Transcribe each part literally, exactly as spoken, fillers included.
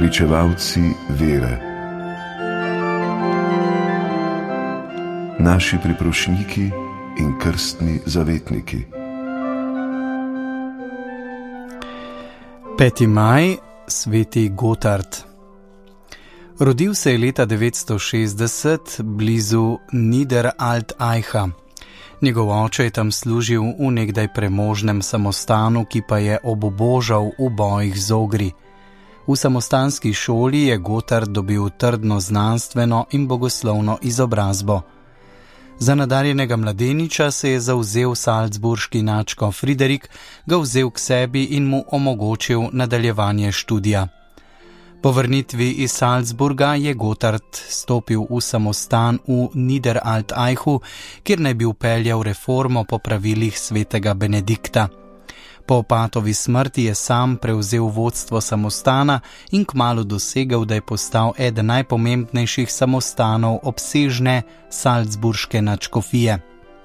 pričevalci vere, naši priprošniki in krstni zavetniki. peti maj, sveti Gotard. Rodil se je leta devetsto šestdeset blizu Niederaltajcha. Njegov oče je tam služil v nekdaj premožnem samostanu, ki pa je obubožal v bojih z ogri. V samostanski šoli je Gotard dobil trdno znanstveno in bogoslovno izobrazbo. Za nadarjenega mladeniča se je zavzel salzburški nadškof Friderik, ga vzel k sebi in mu omogočil nadaljevanje študija. Po vrnitvi iz Salzburga je Gotard stopil v samostan v Niederaltajchu, kjer naj bi vpeljal reformo po pravilih svetega Benedikta. Po opatovi smrti je sam prevzel vodstvo samostana in kmalu dosegel, da je postal eden najpomembnejših samostanov obsežne salzburške nadškofije.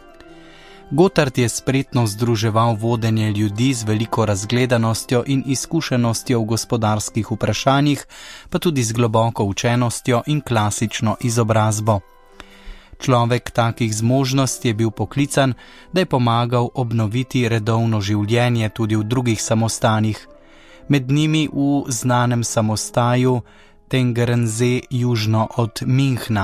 Gotard je spretno združeval vodenje ljudi z veliko razgledanostjo in izkušenostjo v gospodarskih vprašanjih, pa tudi z globoko učenostjo in klasično izobrazbo. Človek takih zmožnosti je bil poklican, da je pomagal obnoviti redovno življenje tudi v drugih samostanih, med njimi v znanem samostaju Tegernsee južno od Münchna.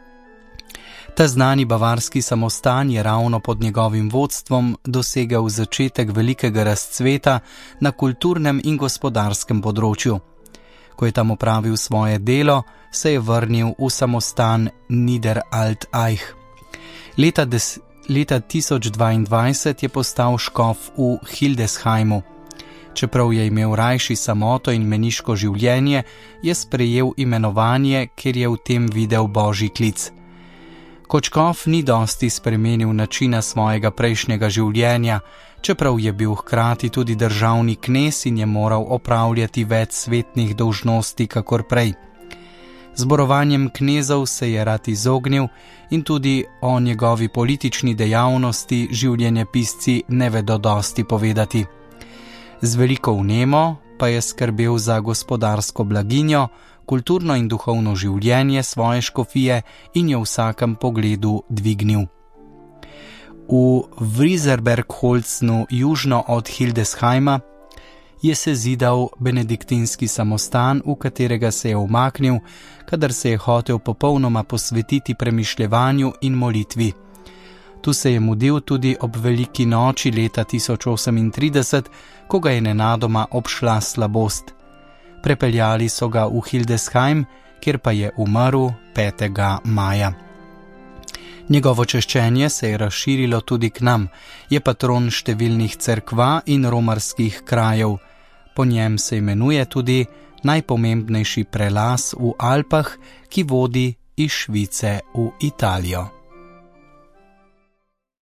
Ta znani bavarski samostan je ravno pod njegovim vodstvom dosegel začetek velikega razcveta na kulturnem in gospodarskem področju. Ko je tam opravil svoje delo, se je vrnil v samostan Niederaltajch. Leta, des, leta tisoč dvaindvajset je postal škof v Hildesheimu. Čeprav je imel rajši samoto in meniško življenje, je sprejel imenovanje, ker je v tem videl božji klic. Kot škof ni dosti spremenil načina svojega prejšnjega življenja, čeprav je bil hkrati tudi državni knez in je moral opravljati več svetnih dolžnosti kakor prej. Zborovanjem knezov se je rad izognil in tudi o njegovi politični dejavnosti življenjepisci ne vedo dosti povedati. Z veliko vnemo pa je skrbel za gospodarsko blaginjo, kulturno in duhovno življenje svoje škofije in jo v vsakem pogledu dvignil. V Wieserbergholznu južno od Hildesheima je se zidal benediktinski samostan, v katerega se je umaknil, kadar se je hotel popolnoma posvetiti premišljevanju in molitvi. Tu se je mudil tudi ob veliki noči leta tisoč osemintrideset, ko ga je nenadoma obšla slabost. Prepeljali so ga v Hildesheim, kjer pa je umrl petega maja. Njegovo češčenje se je razširilo tudi k nam, je patron številnih cerkva in romarskih krajev. Po njem se imenuje tudi najpomembnejši prelaz v Alpah, ki vodi iz Švice v Italijo.